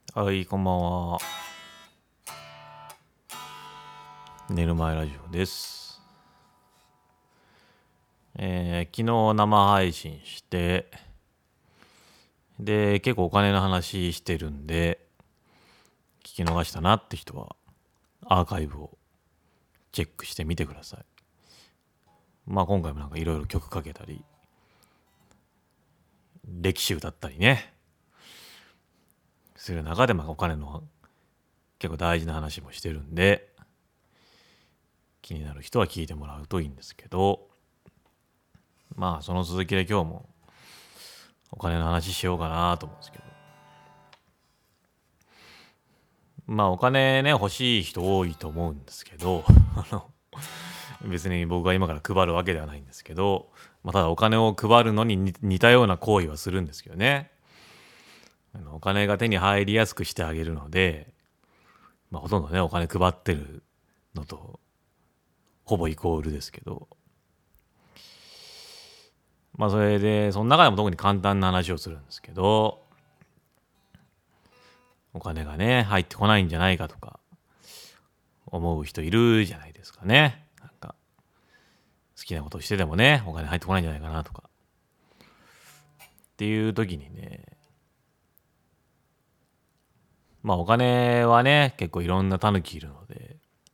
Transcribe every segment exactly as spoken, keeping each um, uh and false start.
はい、こんばんは。寝る前ラジオです。えー、昨日生配信して、で、結構お金の話してるんで、聞き逃したなって人は、アーカイブをチェックしてみてください。まあ今回もなんかいろいろ曲かけたり、歴史歌ったりね、する中でまあお金の結構大事な話もしてるんで、気になる人は聞いてもらうといいんですけど、まあその続きで今日もお金の話しようかなと思うんですけど、まあお金ね欲しい人多いと思うんですけどあの別に僕が今から配るわけではないんですけど、まあ、ただお金を配るのに似たような行為はするんですけどね。あのお金が手に入りやすくしてあげるので、まあ、ほとんどねお金配ってるのとほぼイコールですけど、まあそれでその中でも特に簡単な話をするんですけど、お金がね入ってこないんじゃないかとか思う人いるじゃないですかね。なんか好きなことをしててもねお金入ってこないんじゃないかなとかっていう時にね、まあお金はね結構いろんなタヌキいるので、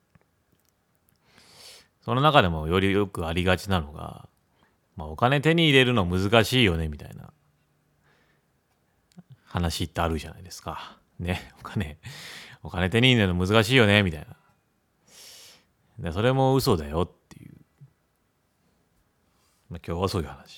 その中でもよりよくありがちなのが、まあ、お金手に入れるの難しいよねみたいな話ってあるじゃないですかね。お金お金手に入れるの難しいよねみたいな。でそれも嘘だよっていう、まあ、今日はそういう話。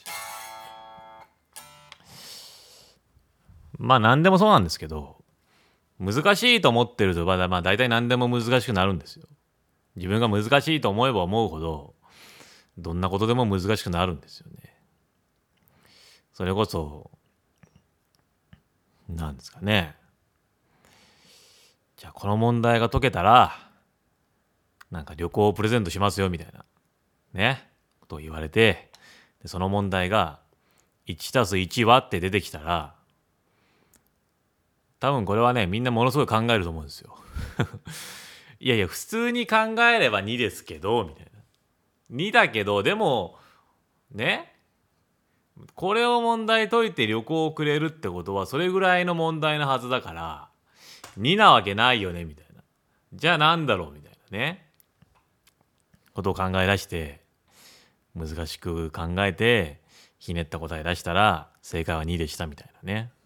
まあ何でもそうなんですけど、難しいと思ってるとまあまあ大体何でも難しくなるんですよ。自分が難しいと思えば思うほどどんなことでも難しくなるんですよね。それこそなんですかね、じゃあこの問題が解けたらなんか旅行をプレゼントしますよみたいなねことを言われて、でその問題がいちたすいちはって出てきたら、多分これはねみんなものすごい考えると思うんですよいやいや普通に考えればにですけどみたいな、にだけどでもね、これを問題解いて旅行をくれるってことはそれぐらいの問題のはずだからになわけないよねみたいな、じゃあなんだろうみたいなねことを考え出して、難しく考えてひねった答え出したら正解はにでしたみたいなね。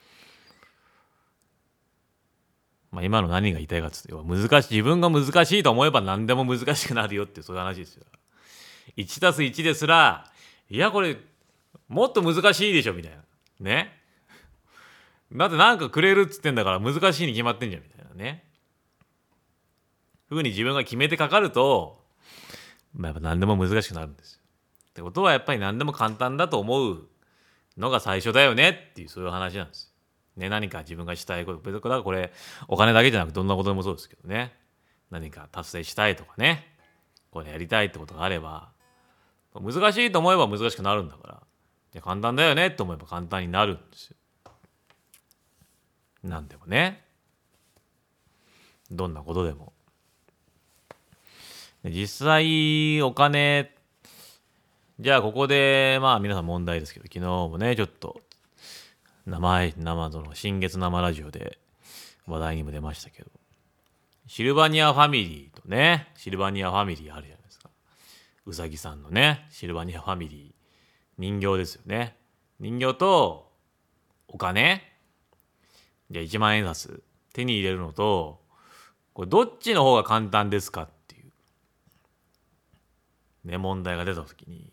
まあ今の何が言いたいかっつって、難しい自分が難しいと思えば何でも難しくなるよってそういう話ですよ。いちたすいちですらいやこれもっと難しいでしょみたいなね。だってなんかくれるっつってんだから難しいに決まってんじゃんみたいなねふうに自分が決めてかかると、まあ、やっぱ何でも難しくなるんですよ。ってことはやっぱり何でも簡単だと思うのが最初だよねっていうそういう話なんですよ。ね、何か自分がしたいこと、別にだからこれお金だけじゃなくどんなことでもそうですけどね、何か達成したいとかね、これやりたいってことがあれば難しいと思えば難しくなるんだから、じゃ簡単だよねって思えば簡単になるんですよ。なんでもね、どんなことでも。で実際お金、じゃあここでまあ皆さん問題ですけど、昨日もねちょっと生生その新月生ラジオで話題にも出ましたけど、シルバニアファミリーとね、シルバニアファミリーあるじゃないですか。うさぎさんのねシルバニアファミリー、人形ですよね。人形とお金、じゃあいちまん円札手に入れるのと、これどっちの方が簡単ですかっていうね問題が出た時に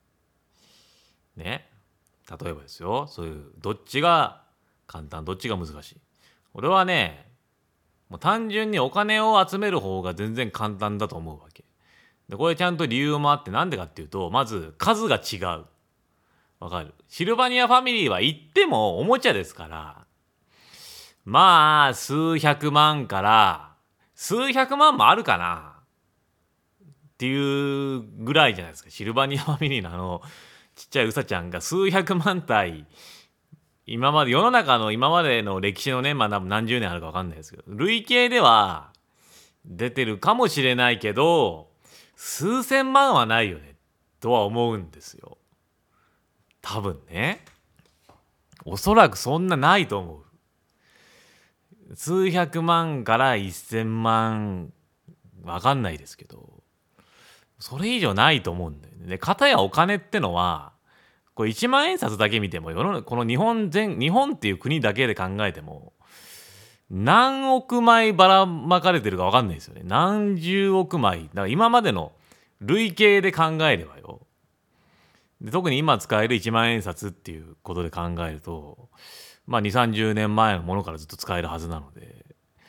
ね、例えばですよ、そういうどっちが簡単どっちが難しい、俺はねもう単純にお金を集める方が全然簡単だと思うわけで、これちゃんと理由もあって、なんでかっていうと、まず数が違う。わかる？シルバニアファミリーは言ってもおもちゃですから、まあ数百万から数百万もあるかなっていうぐらいじゃないですか。シルバニアファミリーのあのちっちゃいうさちゃんが数百万体今まで世の中の今までの歴史のね、まあ多分何十年あるか分かんないですけど、累計では出てるかもしれないけど数千万はないよねとは思うんですよ。多分ね、おそらくそんなないと思う。数百万から一千万分かんないですけど、それ以上ないと思うんだよね。で、片やお金ってのはこれいちまん円札だけ見ても世のこの日本全日本っていう国だけで考えても何億枚ばらまかれてるか分かんないですよね。何十億枚だから今までの累計で考えればよ。で特に今使えるいちまん円札っていうことで考えると、まあにじゅう、さんじゅうねんまえのものからずっと使えるはずなので、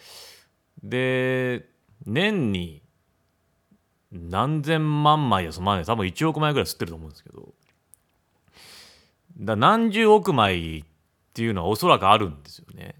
で年に何千万枚やその前多分いちおく枚ぐらい吸ってると思うんですけど、だ何十億枚っていうのはおそらくあるんですよね。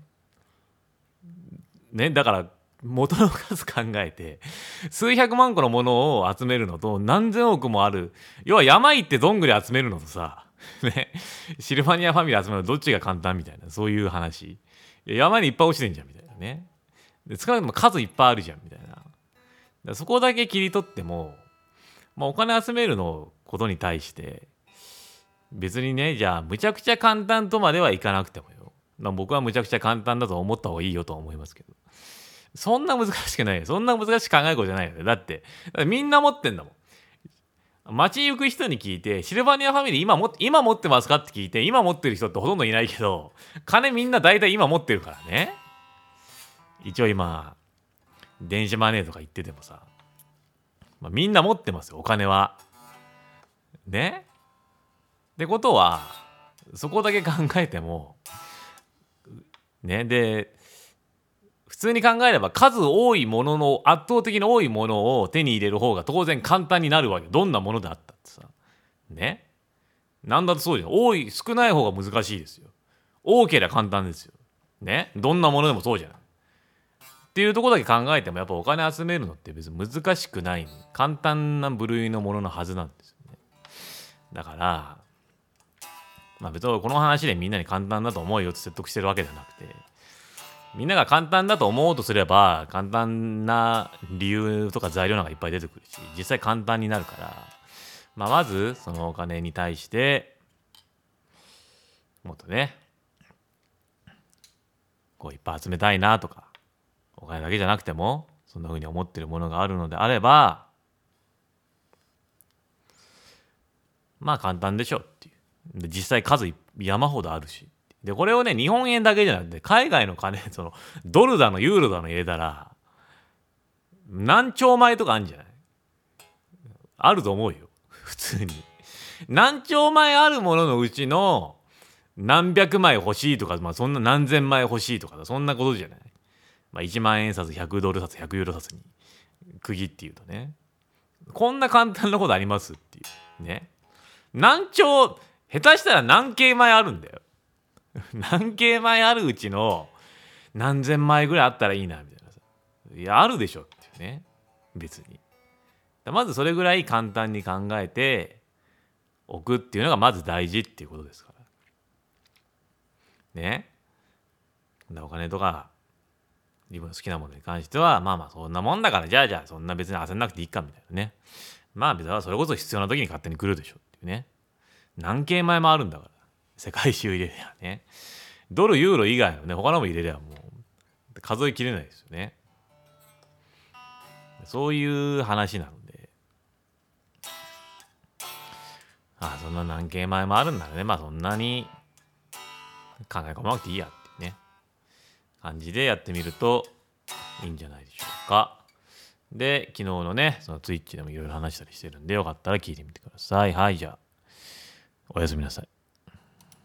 ね、だから元の数考えて数百万個のものを集めるのと何千億もある、要は山行ってどんぐり集めるのとさ、ね、シルバニアファミリー集めるのどっちが簡単みたいな、そういう話。山にいっぱい落ちてんじゃんみたいなね。で少なくとも数いっぱいあるじゃんみたいな。だそこだけ切り取っても、まあ、お金集めるのことに対して別にね、じゃあむちゃくちゃ簡単とまではいかなくてもよ、まあ、僕はむちゃくちゃ簡単だと思った方がいいよとは思いますけど、そんな難しくないよ。そんな難しく考えることじゃないよね。だって、だってみんな持ってんだもん。街行く人に聞いてシルバニアファミリー今も今持ってますかって聞いて、今持ってる人ってほとんどいないけど、金みんな大体今持ってるからね。一応今電子マネーとか言っててもさ、まあ、みんな持ってますよお金はね。ってことはそこだけ考えてもね、で普通に考えれば数多いものの圧倒的に多いものを手に入れる方が当然簡単になるわけ。どんなものであったってさね。なんだとそうじゃん。多い少ない方が難しいですよ。多ければ簡単ですよね。どんなものでもそうじゃんっていうところだけ考えてもやっぱお金集めるのって別に難しくない、簡単な部類のもののはずなんですよね。だからまあ別にこの話でみんなに簡単だと思うよって説得してるわけじゃなくて、みんなが簡単だと思おうとすれば簡単な理由とか材料なんかいっぱい出てくるし、実際簡単になるから、まあ、まずそのお金に対してもっとねこういっぱい集めたいなとか、お金だけじゃなくてもそんな風に思ってるものがあるのであれば、まあ簡単でしょっていう。で実際数山ほどあるし、でこれをね日本円だけじゃなくて海外の金、そのドルだのユーロだの入れたら何兆枚とかあるんじゃない？あると思うよ普通に。何兆枚あるもののうちの何百枚欲しいとか、まあ、そんな何千枚欲しいとかそんなことじゃない。まあ、いちまん円札ひゃくドル札ひゃくユーロ札に区切っていうとね、こんな簡単なことありますっていうね。何兆、下手したら何京枚あるんだよ何京枚あるうちの何千枚ぐらいあったらいいなみたいなさ、いやあるでしょっていうね。別にまずそれぐらい簡単に考えておくっていうのがまず大事っていうことですからね。お金とか自分の好きなものに関してはまあまあそんなもんだから、じゃあじゃあそんな別に焦んなくていいかみたいなね。まあ別にそれこそ必要な時に勝手に来るでしょっていうね。何京枚もあるんだから世界中入れりゃね。ドルユーロ以外のね他のも入れりゃもう数えきれないですよね。そういう話なので、ああそんな何京枚もあるんならね、まあそんなに考え込まなくていいやっていうね感じでやってみるといいんじゃないでしょうか。で昨日のねそのツイッチでもいろいろ話したりしてるんで、よかったら聞いてみてください。はい、じゃあおやすみなさい。